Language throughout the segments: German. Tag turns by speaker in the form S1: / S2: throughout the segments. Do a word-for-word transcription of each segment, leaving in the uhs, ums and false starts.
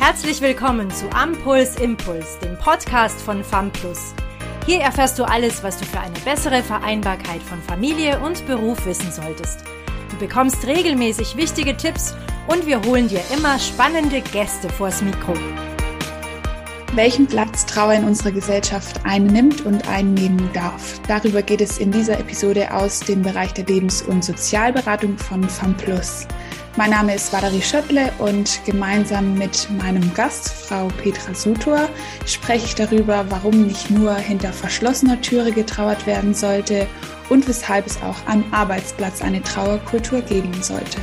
S1: Herzlich willkommen zu Ampuls Impuls, dem Podcast von FAMplus. Hier erfährst du alles, was du für eine bessere Vereinbarkeit von Familie und Beruf wissen solltest. Du bekommst regelmäßig wichtige Tipps und wir holen dir immer spannende Gäste vors Mikro.
S2: Welchen Platz Trauer in unserer Gesellschaft einnimmt und einnehmen darf. Darüber geht es in dieser Episode aus dem Bereich der Lebens- und Sozialberatung von FAMplus. Mein Name ist Valerie Schöttle und gemeinsam mit meinem Gast, Frau Petra Sutor, spreche ich darüber, warum nicht nur hinter verschlossener Türe getrauert werden sollte und weshalb es auch am Arbeitsplatz eine Trauerkultur geben sollte.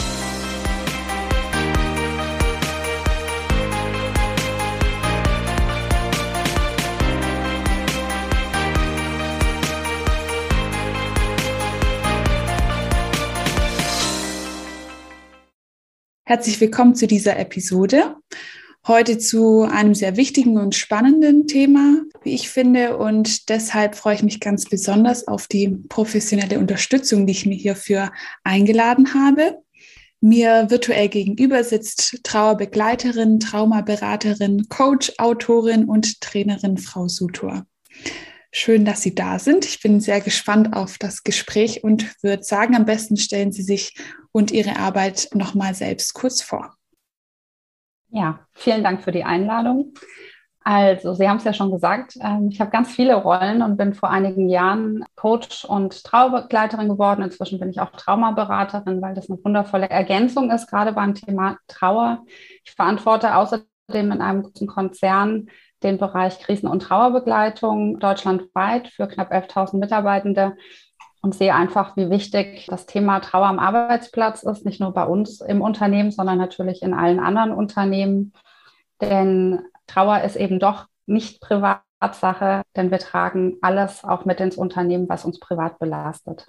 S2: Herzlich willkommen zu dieser Episode. Heute zu einem sehr wichtigen und spannenden Thema, wie ich finde. Und deshalb freue ich mich ganz besonders auf die professionelle Unterstützung, die ich mir hierfür eingeladen habe. Mir virtuell gegenüber sitzt Trauerbegleiterin, Traumaberaterin, Coach, Autorin und Trainerin Frau Sutor. Schön, dass Sie da sind. Ich bin sehr gespannt auf das Gespräch und würde sagen, am besten stellen Sie sich und Ihre Arbeit nochmal selbst kurz vor.
S3: Ja, vielen Dank für die Einladung. Also, Sie haben es ja schon gesagt, ich habe ganz viele Rollen und bin vor einigen Jahren Coach und Trauerbegleiterin geworden. Inzwischen bin ich auch Traumaberaterin, weil das eine wundervolle Ergänzung ist, gerade beim Thema Trauer. Ich verantworte außerdem in einem großen Konzern den Bereich Krisen- und Trauerbegleitung deutschlandweit für knapp elftausend Mitarbeitende und sehe einfach, wie wichtig das Thema Trauer am Arbeitsplatz ist, nicht nur bei uns im Unternehmen, sondern natürlich in allen anderen Unternehmen. Denn Trauer ist eben doch nicht Privatsache, denn wir tragen alles auch mit ins Unternehmen, was uns privat belastet.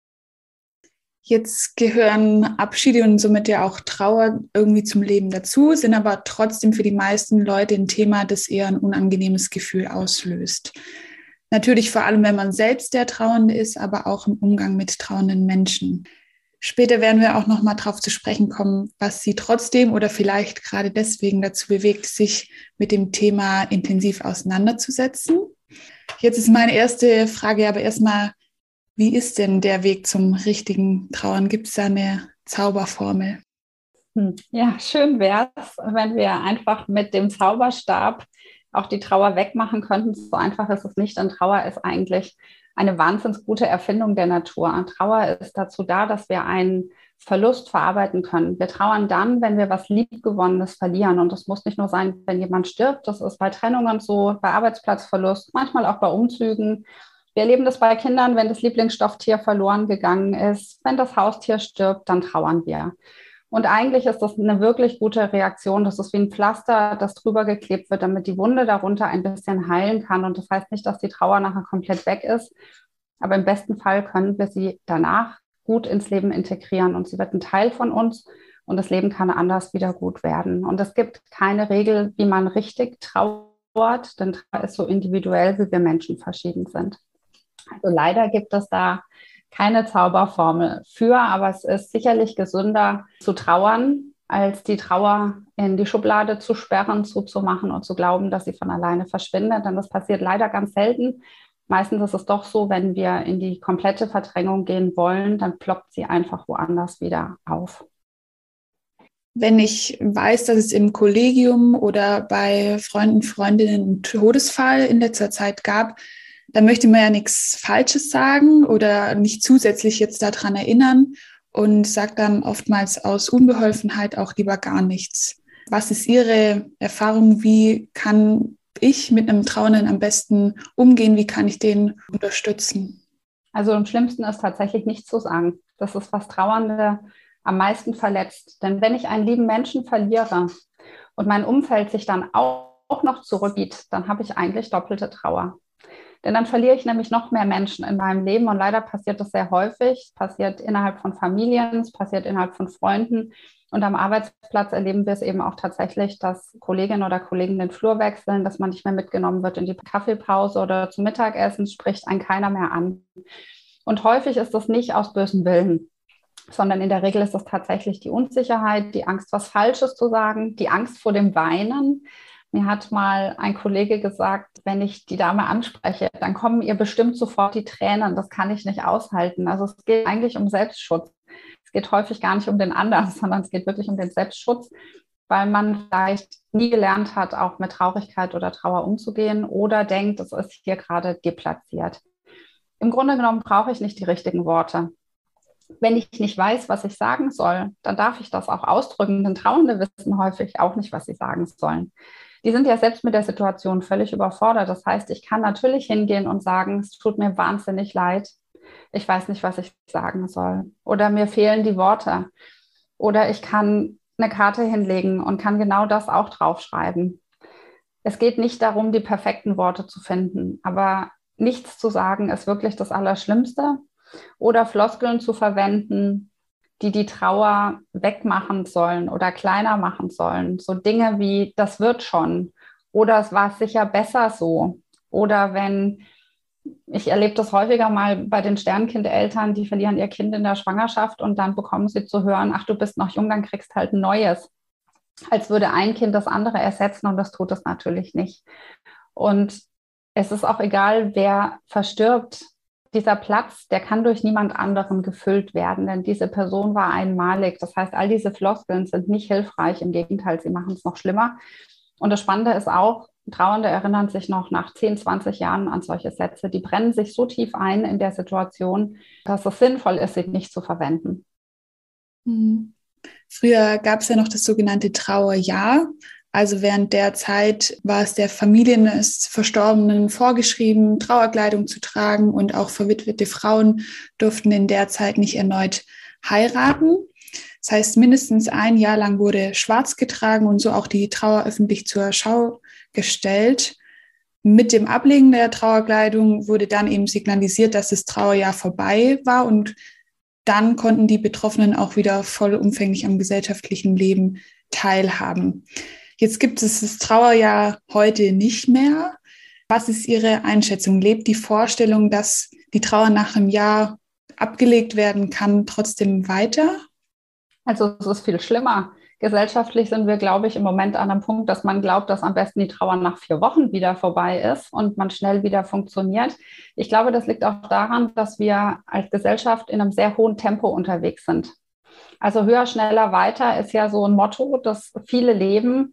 S2: Jetzt gehören Abschiede und somit ja auch Trauer irgendwie zum Leben dazu, sind aber trotzdem für die meisten Leute ein Thema, das eher ein unangenehmes Gefühl auslöst. Natürlich vor allem, wenn man selbst der Trauernde ist, aber auch im Umgang mit trauernden Menschen. Später werden wir auch noch mal darauf zu sprechen kommen, was Sie trotzdem oder vielleicht gerade deswegen dazu bewegt, sich mit dem Thema intensiv auseinanderzusetzen. Jetzt ist meine erste Frage aber erstmal, wie ist denn der Weg zum richtigen Trauern? Gibt es da eine Zauberformel?
S3: Ja, schön wäre es, wenn wir einfach mit dem Zauberstab auch die Trauer wegmachen könnten. So einfach ist es nicht, denn Trauer ist eigentlich eine wahnsinnig gute Erfindung der Natur. Trauer ist dazu da, dass wir einen Verlust verarbeiten können. Wir trauern dann, wenn wir was Liebgewonnenes verlieren. Und das muss nicht nur sein, wenn jemand stirbt. Das ist bei Trennungen so, bei Arbeitsplatzverlust, manchmal auch bei Umzügen. Wir erleben das bei Kindern, wenn das Lieblingsstofftier verloren gegangen ist. Wenn das Haustier stirbt, dann trauern wir. Und eigentlich ist das eine wirklich gute Reaktion. Das ist wie ein Pflaster, das drüber geklebt wird, damit die Wunde darunter ein bisschen heilen kann. Und das heißt nicht, dass die Trauer nachher komplett weg ist. Aber im besten Fall können wir sie danach gut ins Leben integrieren. Und sie wird ein Teil von uns. Und das Leben kann anders wieder gut werden. Und es gibt keine Regel, wie man richtig trauert. Denn Trauer ist so individuell, wie wir Menschen verschieden sind. Also leider gibt es da keine Zauberformel für, aber es ist sicherlich gesünder zu trauern, als die Trauer in die Schublade zu sperren, zuzumachen und zu glauben, dass sie von alleine verschwindet. Denn das passiert leider ganz selten. Meistens ist es doch so, wenn wir in die komplette Verdrängung gehen wollen, dann ploppt sie einfach woanders wieder auf.
S2: Wenn ich weiß, dass es im Kollegium oder bei Freunden, Freundinnen einen Todesfall in letzter Zeit gab, dann möchte man ja nichts Falsches sagen oder nicht zusätzlich jetzt daran erinnern und sagt dann oftmals aus Unbeholfenheit auch lieber gar nichts. Was ist Ihre Erfahrung? Wie kann ich mit einem Trauernden am besten umgehen? Wie kann ich den unterstützen?
S3: Also am schlimmsten ist tatsächlich nichts zu sagen. Das ist, was Trauernde am meisten verletzt. Denn wenn ich einen lieben Menschen verliere und mein Umfeld sich dann auch noch zurückzieht, dann habe ich eigentlich doppelte Trauer. Denn dann verliere ich nämlich noch mehr Menschen in meinem Leben und leider passiert das sehr häufig. Es passiert innerhalb von Familien, es passiert innerhalb von Freunden und am Arbeitsplatz erleben wir es eben auch tatsächlich, dass Kolleginnen oder Kollegen den Flur wechseln, dass man nicht mehr mitgenommen wird in die Kaffeepause oder zum Mittagessen, spricht einen keiner mehr an. Und häufig ist das nicht aus bösem Willen. sondern in der Regel ist das tatsächlich die Unsicherheit, die Angst, was Falsches zu sagen, die Angst vor dem Weinen. Mir hat mal ein Kollege gesagt, wenn ich die Dame anspreche, dann kommen ihr bestimmt sofort die Tränen. Das kann ich nicht aushalten. Also es geht eigentlich um Selbstschutz. Es geht häufig gar nicht um den anderen, sondern es geht wirklich um den Selbstschutz, weil man vielleicht nie gelernt hat, auch mit Traurigkeit oder Trauer umzugehen oder denkt, es ist hier gerade deplatziert. Im Grunde genommen brauche ich nicht die richtigen Worte. Wenn ich nicht weiß, was ich sagen soll, dann darf ich das auch ausdrücken, denn Trauernde wissen häufig auch nicht, was sie sagen sollen. Die sind ja selbst mit der Situation völlig überfordert. Das heißt, ich kann natürlich hingehen und sagen, es tut mir wahnsinnig leid. Ich weiß nicht, was ich sagen soll. Oder mir fehlen die Worte. Oder ich kann eine Karte hinlegen und kann genau das auch draufschreiben. Es geht nicht darum, die perfekten Worte zu finden, aber nichts zu sagen ist wirklich das Allerschlimmste. Oder Floskeln zu verwenden, die die Trauer wegmachen sollen oder kleiner machen sollen. So Dinge wie, das wird schon. Oder es war sicher besser so. Oder wenn, ich erlebe das häufiger mal bei den Sternkindeltern, die verlieren ihr Kind in der Schwangerschaft und dann bekommen sie zu hören, ach, du bist noch jung, dann kriegst halt ein neues. Als würde ein Kind das andere ersetzen und das tut es natürlich nicht. Und es ist auch egal, wer verstirbt. Dieser Platz, der kann durch niemand anderen gefüllt werden, denn diese Person war einmalig. Das heißt, all diese Floskeln sind nicht hilfreich. Im Gegenteil, sie machen es noch schlimmer. Und das Spannende ist auch, Trauernde erinnern sich noch nach zehn, zwanzig Jahren an solche Sätze. Die brennen sich so tief ein in der Situation, dass es sinnvoll ist, sie nicht zu verwenden.
S2: Mhm. Früher gab es ja noch das sogenannte Trauerjahr. Also während der Zeit war es der Familie des Verstorbenen vorgeschrieben, Trauerkleidung zu tragen und auch verwitwete Frauen durften in der Zeit nicht erneut heiraten. Das heißt, mindestens ein Jahr lang wurde schwarz getragen und so auch die Trauer öffentlich zur Schau gestellt. Mit dem Ablegen der Trauerkleidung wurde dann eben signalisiert, dass das Trauerjahr vorbei war und dann konnten die Betroffenen auch wieder vollumfänglich am gesellschaftlichen Leben teilhaben. Jetzt gibt es das Trauerjahr heute nicht mehr. Was ist Ihre Einschätzung? Lebt die Vorstellung, dass die Trauer nach einem Jahr abgelegt werden kann, trotzdem weiter?
S3: Also es ist viel schlimmer. Gesellschaftlich sind wir, glaube ich, im Moment an einem Punkt, dass man glaubt, dass am besten die Trauer nach vier Wochen wieder vorbei ist und man schnell wieder funktioniert. Ich glaube, das liegt auch daran, dass wir als Gesellschaft in einem sehr hohen Tempo unterwegs sind. Also höher, schneller, weiter ist ja so ein Motto, das viele leben.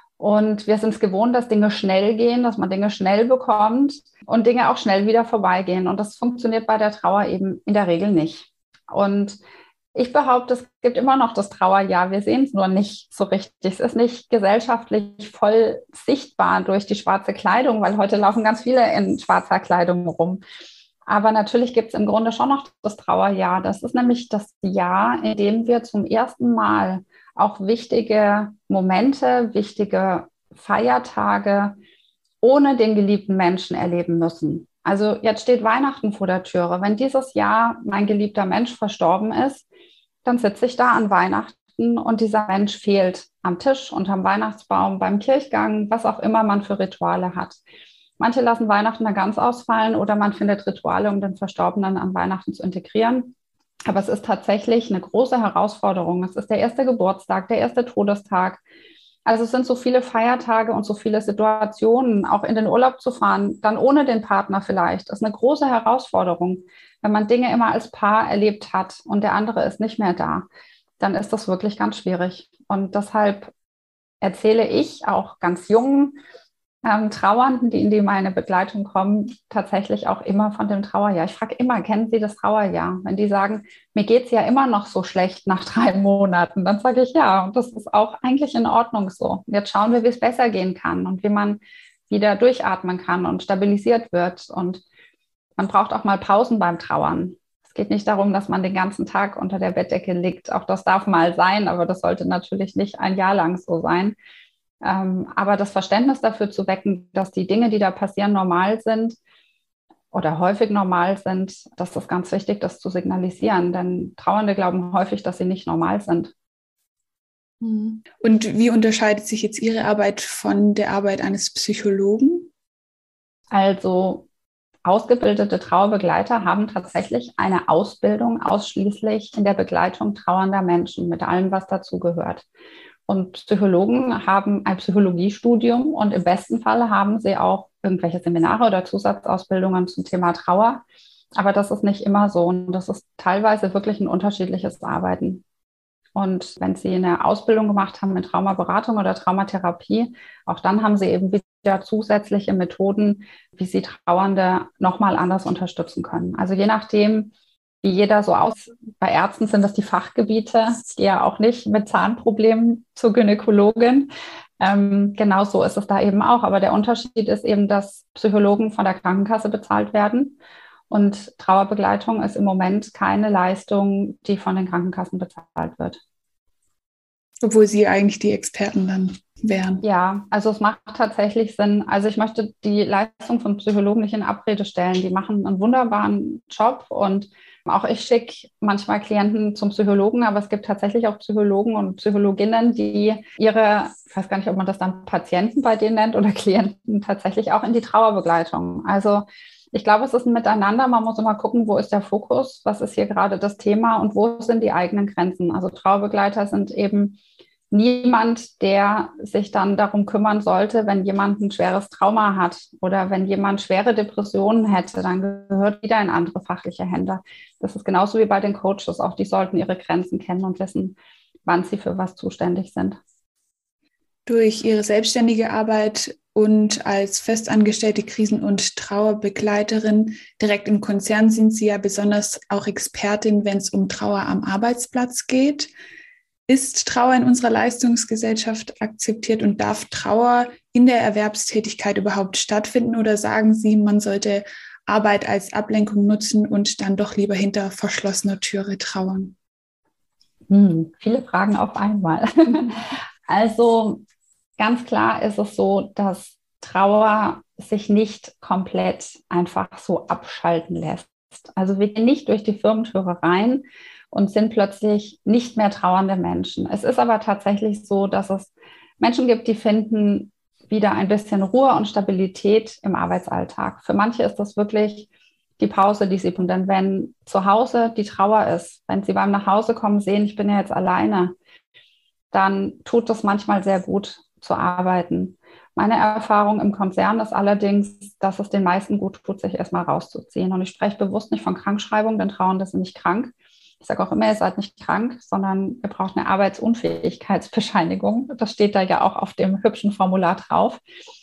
S3: Und wir sind es gewohnt, dass Dinge schnell gehen, dass man Dinge schnell bekommt und Dinge auch schnell wieder vorbeigehen. Und das funktioniert bei der Trauer eben in der Regel nicht. Und ich behaupte, es gibt immer noch das Trauerjahr. Wir sehen es nur nicht so richtig. Es ist nicht gesellschaftlich voll sichtbar durch die schwarze Kleidung, weil heute laufen ganz viele in schwarzer Kleidung rum. Aber natürlich gibt es im Grunde schon noch das Trauerjahr. Das ist nämlich das Jahr, in dem wir zum ersten Mal auch wichtige Momente, wichtige Feiertage ohne den geliebten Menschen erleben müssen. Also jetzt steht Weihnachten vor der Türe. Wenn dieses Jahr mein geliebter Mensch verstorben ist, dann sitze ich da an Weihnachten und dieser Mensch fehlt am Tisch, unterm Weihnachtsbaum, beim Kirchgang, was auch immer man für Rituale hat. Manche lassen Weihnachten dann ganz ausfallen oder man findet Rituale, um den Verstorbenen an Weihnachten zu integrieren. Aber es ist tatsächlich eine große Herausforderung. Es ist der erste Geburtstag, der erste Todestag. Also es sind so viele Feiertage und so viele Situationen, auch in den Urlaub zu fahren, dann ohne den Partner vielleicht. Das ist eine große Herausforderung. Wenn man Dinge immer als Paar erlebt hat und der andere ist nicht mehr da, dann ist das wirklich ganz schwierig. Und deshalb erzähle ich auch ganz jungen ähm, Trauernden, die in die meine Begleitung kommen, tatsächlich auch immer von dem Trauerjahr. Ich frage immer, kennen Sie das Trauerjahr? Wenn die sagen, mir geht es ja immer noch so schlecht nach drei Monaten, dann sage ich ja, und das ist auch eigentlich in Ordnung so. Jetzt schauen wir, wie es besser gehen kann und wie man wieder durchatmen kann und stabilisiert wird. Und man braucht auch mal Pausen beim Trauern. Es geht nicht darum, dass man den ganzen Tag unter der Bettdecke liegt. Auch das darf mal sein, aber das sollte natürlich nicht ein Jahr lang so sein. Ähm, aber das Verständnis dafür zu wecken, dass die Dinge, die da passieren, normal sind oder häufig normal sind, das ist ganz wichtig, das zu signalisieren. Denn Trauernde glauben häufig, dass sie nicht normal sind.
S2: Und wie unterscheidet sich jetzt Ihre Arbeit von der Arbeit eines Psychologen?
S3: Also ausgebildete Trauerbegleiter haben tatsächlich eine Ausbildung ausschließlich in der Begleitung trauernder Menschen mit allem, was dazugehört. Und Psychologen haben ein Psychologiestudium und im besten Fall haben sie auch irgendwelche Seminare oder Zusatzausbildungen zum Thema Trauer. Aber das ist nicht immer so und das ist teilweise wirklich ein unterschiedliches Arbeiten. Und wenn Sie eine Ausbildung gemacht haben in Traumaberatung oder Traumatherapie, auch dann haben Sie eben wieder zusätzliche Methoden, wie Sie Trauernde nochmal anders unterstützen können. Also je nachdem, wie jeder so aus, bei Ärzten sind das die Fachgebiete, ich gehe ja auch nicht mit Zahnproblemen zur Gynäkologin. Ähm, genau so ist es da eben auch. Aber der Unterschied ist eben, dass Psychologen von der Krankenkasse bezahlt werden. Und Trauerbegleitung ist im Moment keine Leistung, die von den Krankenkassen bezahlt wird.
S2: Obwohl Sie eigentlich die Experten dann wären.
S3: Ja, also es macht tatsächlich Sinn. Also ich möchte die Leistung von Psychologen nicht in Abrede stellen. Die machen einen wunderbaren Job und auch ich schicke manchmal Klienten zum Psychologen, aber es gibt tatsächlich auch Psychologen und Psychologinnen, die ihre, ich weiß gar nicht, ob man das dann Patienten bei denen nennt oder Klienten, tatsächlich auch in die Trauerbegleitung. Also ich glaube, es ist ein Miteinander. Man muss immer gucken, wo ist der Fokus, was ist hier gerade das Thema und wo sind die eigenen Grenzen. Also Trauerbegleiter sind eben niemand, der sich dann darum kümmern sollte, wenn jemand ein schweres Trauma hat oder wenn jemand schwere Depressionen hätte, dann gehört wieder in andere fachliche Hände. Das ist genauso wie bei den Coaches. Auch die sollten ihre Grenzen kennen und wissen, wann sie für was zuständig sind.
S2: Durch Ihre selbstständige Arbeit und als festangestellte Krisen- und Trauerbegleiterin direkt im Konzern sind Sie ja besonders auch Expertin, wenn es um Trauer am Arbeitsplatz geht. Ist Trauer in unserer Leistungsgesellschaft akzeptiert und darf Trauer in der Erwerbstätigkeit überhaupt stattfinden? Oder sagen Sie, man sollte Arbeit als Ablenkung nutzen und dann doch lieber hinter verschlossener Türe trauern?
S3: Hm, viele Fragen auf einmal. Also ganz klar ist es so, dass Trauer sich nicht komplett einfach so abschalten lässt. Also wir gehen nicht durch die Firmentüre rein und sind plötzlich nicht mehr trauernde Menschen. Es ist aber tatsächlich so, dass es Menschen gibt, die finden wieder ein bisschen Ruhe und Stabilität im Arbeitsalltag. Für manche ist das wirklich die Pause, die sie tun. Denn wenn zu Hause die Trauer ist, wenn sie beim Nachhausekommen sehen, ich bin ja jetzt alleine, dann tut das manchmal sehr gut zu arbeiten. Meine Erfahrung im Konzern ist allerdings, dass es den meisten gut tut, sich erstmal rauszuziehen. Und ich spreche bewusst nicht von Krankschreibung, denn Trauernde sind nicht krank. Ich sage auch immer, ihr seid nicht krank, sondern ihr braucht eine Arbeitsunfähigkeitsbescheinigung. Das steht da ja auch auf dem hübschen Formular drauf.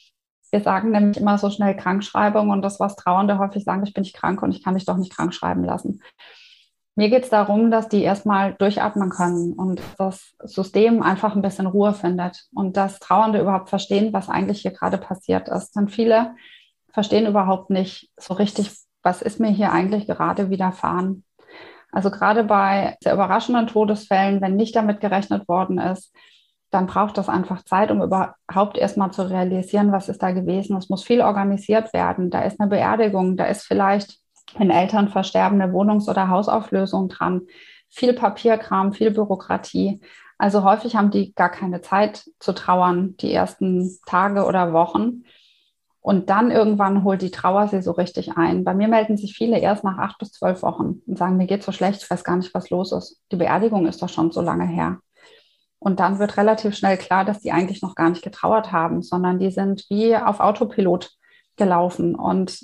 S3: Wir sagen nämlich immer so schnell Krankschreibung und das, was Trauernde häufig sagen, ich bin nicht krank und ich kann mich doch nicht krank schreiben lassen. Mir geht es darum, dass die erstmal durchatmen können und das System einfach ein bisschen Ruhe findet und dass Trauernde überhaupt verstehen, was eigentlich hier gerade passiert ist. Denn viele verstehen überhaupt nicht so richtig, was ist mir hier eigentlich gerade widerfahren. Also gerade bei sehr überraschenden Todesfällen, wenn nicht damit gerechnet worden ist, dann braucht das einfach Zeit, um überhaupt erstmal zu realisieren, was ist da gewesen. Es muss viel organisiert werden. Da ist eine Beerdigung, da ist vielleicht, wenn Eltern versterben, eine Wohnungs- oder Hausauflösung dran. Viel Papierkram, viel Bürokratie. Also häufig haben die gar keine Zeit zu trauern, die ersten Tage oder Wochen. Und dann irgendwann holt die Trauer sie so richtig ein. Bei mir melden sich viele erst nach acht bis zwölf Wochen und sagen, mir geht's so schlecht, ich weiß gar nicht, was los ist. Die Beerdigung ist doch schon so lange her. Und dann wird relativ schnell klar, dass die eigentlich noch gar nicht getrauert haben, sondern die sind wie auf Autopilot gelaufen. Und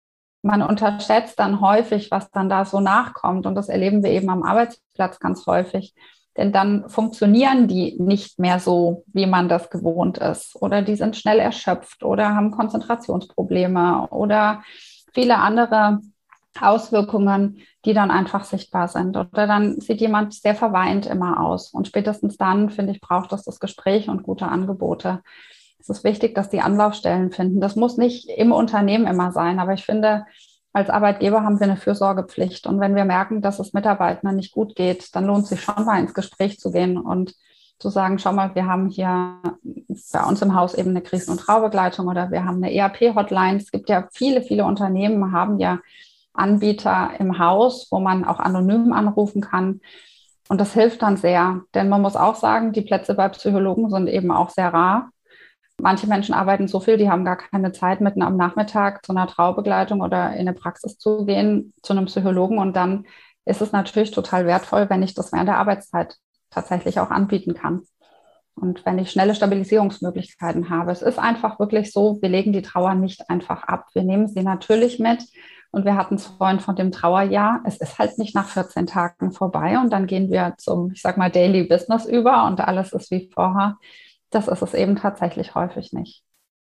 S3: man unterschätzt dann häufig, was dann da so nachkommt. Und das erleben wir eben am Arbeitsplatz ganz häufig. Denn dann funktionieren die nicht mehr so, wie man das gewohnt ist. Oder die sind schnell erschöpft oder haben Konzentrationsprobleme oder viele andere Auswirkungen, die dann einfach sichtbar sind. Oder dann sieht jemand sehr verweint immer aus. Und spätestens dann, finde ich, braucht es das Gespräch und gute Angebote. Es ist wichtig, dass die Anlaufstellen finden. Das muss nicht im Unternehmen immer sein, aber ich finde, als Arbeitgeber haben wir eine Fürsorgepflicht. Und wenn wir merken, dass es Mitarbeitern nicht gut geht, dann lohnt es sich schon mal ins Gespräch zu gehen und zu sagen, schau mal, wir haben hier bei uns im Haus eben eine Krisen- und Trauerbegleitung oder wir haben eine E R P-Hotline. Es gibt ja viele, viele Unternehmen, haben ja Anbieter im Haus, wo man auch anonym anrufen kann. Und das hilft dann sehr. Denn man muss auch sagen, die Plätze bei Psychologen sind eben auch sehr rar. Manche Menschen arbeiten so viel, die haben gar keine Zeit, mitten am Nachmittag zu einer Traubegleitung oder in eine Praxis zu gehen, zu einem Psychologen. Und dann ist es natürlich total wertvoll, wenn ich das während der Arbeitszeit tatsächlich auch anbieten kann. Und wenn ich schnelle Stabilisierungsmöglichkeiten habe. Es ist einfach wirklich so, wir legen die Trauer nicht einfach ab. Wir nehmen sie natürlich mit. Und wir hatten es vorhin von dem Trauerjahr. Es ist halt nicht nach vierzehn Tagen vorbei. Und dann gehen wir zum, ich sag mal, Daily Business über und alles ist wie vorher. Das ist es eben tatsächlich häufig nicht.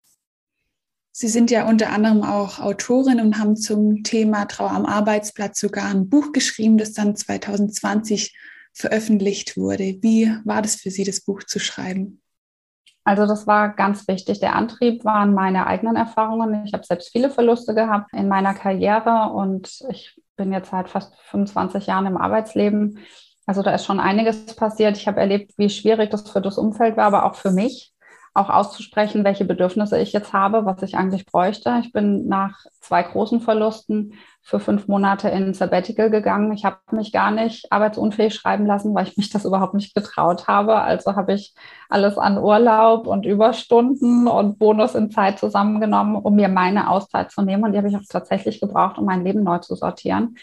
S2: Sie sind ja unter anderem auch Autorin und haben zum Thema Trauer am Arbeitsplatz sogar ein Buch geschrieben, das dann zwanzig zwanzig veröffentlicht wurde. Wie war das für Sie, das Buch zu schreiben?
S3: Also das war ganz wichtig. Der Antrieb waren meine eigenen Erfahrungen. Ich habe selbst viele Verluste gehabt in meiner Karriere und ich bin jetzt seit fast fünfundzwanzig Jahren im Arbeitsleben. Also da ist schon einiges passiert. Ich habe erlebt, wie schwierig das für das Umfeld war, aber auch für mich, auch auszusprechen, welche Bedürfnisse ich jetzt habe, was ich eigentlich bräuchte. Ich bin nach zwei großen Verlusten für fünf Monate in Sabbatical gegangen. Ich habe mich gar nicht arbeitsunfähig schreiben lassen, weil ich mich das überhaupt nicht getraut habe. Also habe ich alles an Urlaub und Überstunden und Bonus in Zeit zusammengenommen, um mir meine Auszeit zu nehmen. Und die habe ich auch tatsächlich gebraucht, um mein Leben neu zu sortieren.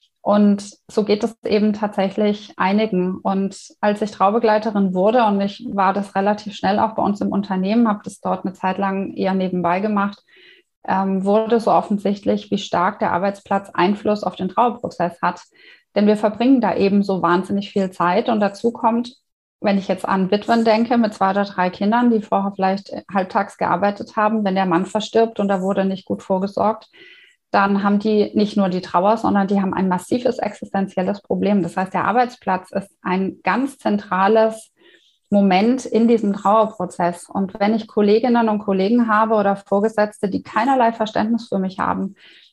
S3: Und so geht es eben tatsächlich einigen. Und als ich Traubegleiterin wurde, und ich war das relativ schnell auch bei uns im Unternehmen, habe das dort eine Zeit lang eher nebenbei gemacht, ähm, wurde so offensichtlich, wie stark der Arbeitsplatz Einfluss auf den Trauerprozess hat. Denn wir verbringen da eben so wahnsinnig viel Zeit. Und dazu kommt, wenn ich jetzt an Witwen denke, mit zwei oder drei Kindern, die vorher vielleicht halbtags gearbeitet haben, wenn der Mann verstirbt und da wurde nicht gut vorgesorgt, dann haben die nicht nur die Trauer, sondern die haben ein massives existenzielles Problem. Das heißt, der Arbeitsplatz ist ein ganz zentrales Moment in diesem Trauerprozess. Und wenn ich Kolleginnen und Kollegen habe oder Vorgesetzte, die keinerlei Verständnis für mich haben,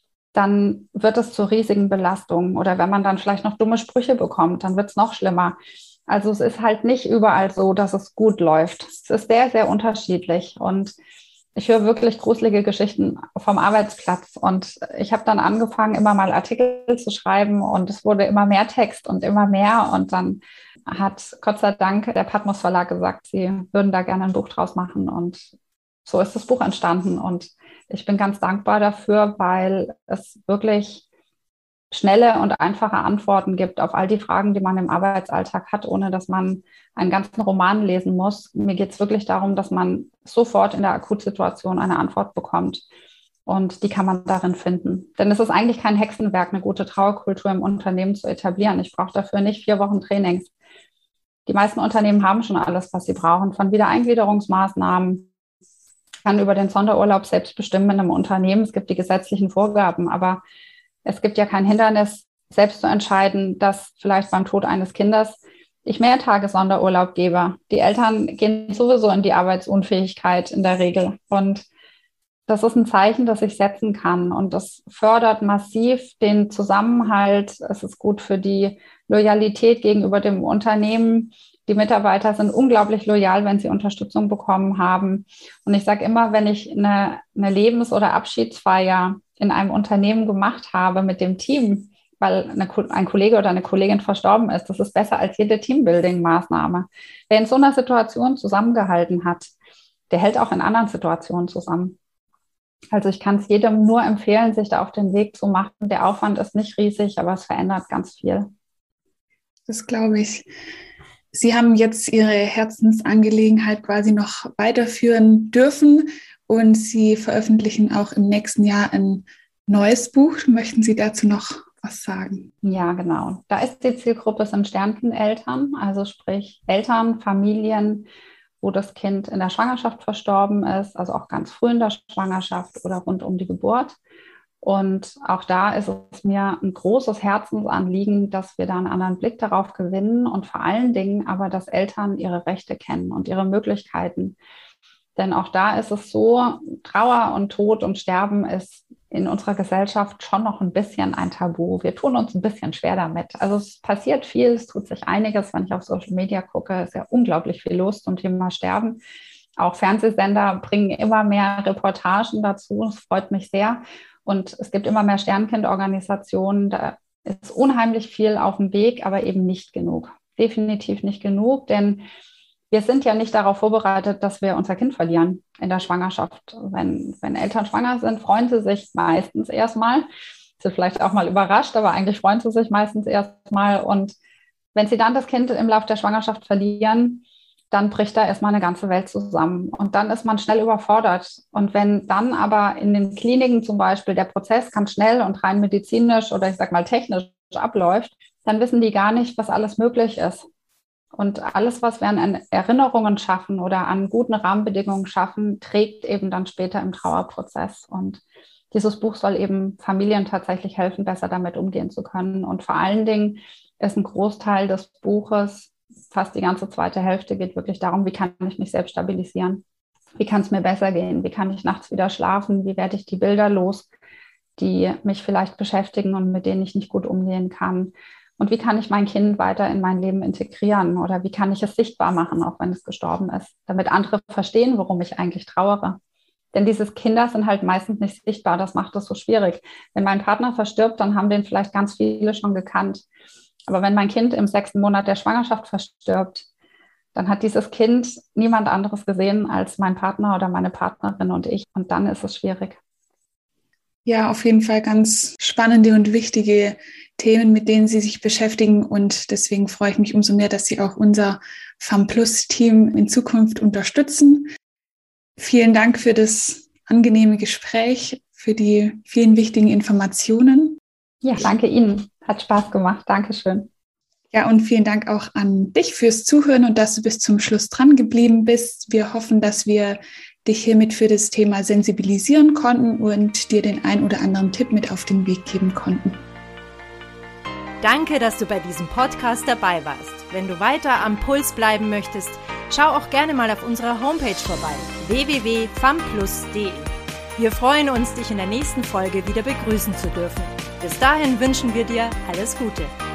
S3: dann wird es zur riesigen Belastung. Oder wenn man dann vielleicht noch dumme Sprüche bekommt, dann wird es noch schlimmer. Also es ist halt nicht überall so, dass es gut läuft. Es ist sehr, sehr unterschiedlich. Und ich höre wirklich gruselige Geschichten vom Arbeitsplatz und ich habe dann angefangen, immer mal Artikel zu schreiben und es wurde immer mehr Text und immer mehr und dann hat Gott sei Dank der Patmos Verlag gesagt, sie würden da gerne ein Buch draus machen und so ist das Buch entstanden und ich bin ganz dankbar dafür, weil es wirklich schnelle und einfache Antworten gibt auf all die Fragen, die man im Arbeitsalltag hat, ohne dass man einen ganzen Roman lesen muss. Mir geht es wirklich darum, dass man sofort in der Akutsituation eine Antwort bekommt. Und die kann man darin finden. Denn es ist eigentlich kein Hexenwerk, eine gute Trauerkultur im Unternehmen zu etablieren. Ich brauche dafür nicht vier Wochen Trainings. Die meisten Unternehmen haben schon alles, was sie brauchen, von Wiedereingliederungsmaßnahmen, kann über den Sonderurlaub selbst bestimmen in einem Unternehmen. Es gibt die gesetzlichen Vorgaben, aber es gibt ja kein Hindernis, selbst zu entscheiden, dass vielleicht beim Tod eines Kindes ich mehr Tage Sonderurlaub gebe. Die Eltern gehen sowieso in die Arbeitsunfähigkeit in der Regel. Und das ist ein Zeichen, das ich setzen kann. Und das fördert massiv den Zusammenhalt. Es ist gut für die Loyalität gegenüber dem Unternehmen. Die Mitarbeiter sind unglaublich loyal, wenn sie Unterstützung bekommen haben. Und ich sage immer, wenn ich eine, eine Lebens- oder Abschiedsfeier in einem Unternehmen gemacht habe mit dem Team, weil eine, ein Kollege oder eine Kollegin verstorben ist, das ist besser als jede Teambuilding-Maßnahme. Wer in so einer Situation zusammengehalten hat, der hält auch in anderen Situationen zusammen. Also ich kann es jedem nur empfehlen, sich da auf den Weg zu machen. Der Aufwand ist nicht riesig, aber es verändert ganz viel.
S2: Das glaube ich. Sie haben jetzt Ihre Herzensangelegenheit quasi noch weiterführen dürfen und Sie veröffentlichen auch im nächsten Jahr ein neues Buch. Möchten Sie dazu noch was sagen?
S3: Ja, genau. Da ist die Zielgruppe sind Sterneneltern, also sprich Eltern, Familien, wo das Kind in der Schwangerschaft verstorben ist, also auch ganz früh in der Schwangerschaft oder rund um die Geburt. Und auch da ist es mir ein großes Herzensanliegen, dass wir da einen anderen Blick darauf gewinnen und vor allen Dingen aber, dass Eltern ihre Rechte kennen und ihre Möglichkeiten. Denn auch da ist es so, Trauer und Tod und Sterben ist in unserer Gesellschaft schon noch ein bisschen ein Tabu. Wir tun uns ein bisschen schwer damit. Also es passiert viel, es tut sich einiges. Wenn ich auf Social Media gucke, ist ja unglaublich viel los zum Thema Sterben. Auch Fernsehsender bringen immer mehr Reportagen dazu. Das freut mich sehr. Und es gibt immer mehr Sternkindorganisationen. Da ist unheimlich viel auf dem Weg, aber eben nicht genug. Definitiv nicht genug, denn wir sind ja nicht darauf vorbereitet, dass wir unser Kind verlieren in der Schwangerschaft. Wenn, wenn Eltern schwanger sind, freuen sie sich meistens erstmal. Sind vielleicht auch mal überrascht, aber eigentlich freuen sie sich meistens erstmal. Und wenn sie dann das Kind im Laufe der Schwangerschaft verlieren, dann bricht da erstmal eine ganze Welt zusammen. Und dann ist man schnell überfordert. Und wenn dann aber in den Kliniken zum Beispiel der Prozess ganz schnell und rein medizinisch oder ich sag mal technisch abläuft, dann wissen die gar nicht, was alles möglich ist. Und alles, was wir an Erinnerungen schaffen oder an guten Rahmenbedingungen schaffen, trägt eben dann später im Trauerprozess. Und dieses Buch soll eben Familien tatsächlich helfen, besser damit umgehen zu können. Und vor allen Dingen ist ein Großteil des Buches, fast die ganze zweite Hälfte, geht wirklich darum, wie kann ich mich selbst stabilisieren? Wie kann es mir besser gehen? Wie kann ich nachts wieder schlafen? Wie werde ich die Bilder los, die mich vielleicht beschäftigen und mit denen ich nicht gut umgehen kann? Und wie kann ich mein Kind weiter in mein Leben integrieren? Oder wie kann ich es sichtbar machen, auch wenn es gestorben ist, damit andere verstehen, worum ich eigentlich trauere? Denn diese Kinder sind halt meistens nicht sichtbar. Das macht es so schwierig. Wenn mein Partner verstirbt, dann haben den vielleicht ganz viele schon gekannt. Aber wenn mein Kind im sechsten Monat der Schwangerschaft verstirbt, dann hat dieses Kind niemand anderes gesehen als mein Partner oder meine Partnerin und ich. Und dann ist es schwierig.
S2: Ja, auf jeden Fall ganz spannende und wichtige Themen, mit denen Sie sich beschäftigen. Und deswegen freue ich mich umso mehr, dass Sie auch unser FAMPlus-Team in Zukunft unterstützen. Vielen Dank für das angenehme Gespräch, für die vielen wichtigen Informationen.
S3: Ja, danke Ihnen. Hat Spaß gemacht. Dankeschön.
S2: Ja, und vielen Dank auch an dich fürs Zuhören und dass du bis zum Schluss dran geblieben bist. Wir hoffen, dass wir dich hiermit für das Thema sensibilisieren konnten und dir den ein oder anderen Tipp mit auf den Weg geben konnten.
S1: Danke, dass du bei diesem Podcast dabei warst. Wenn du weiter am Puls bleiben möchtest, schau auch gerne mal auf unserer Homepage vorbei, w w w punkt famplus punkt de. Wir freuen uns, dich in der nächsten Folge wieder begrüßen zu dürfen. Bis dahin wünschen wir dir alles Gute.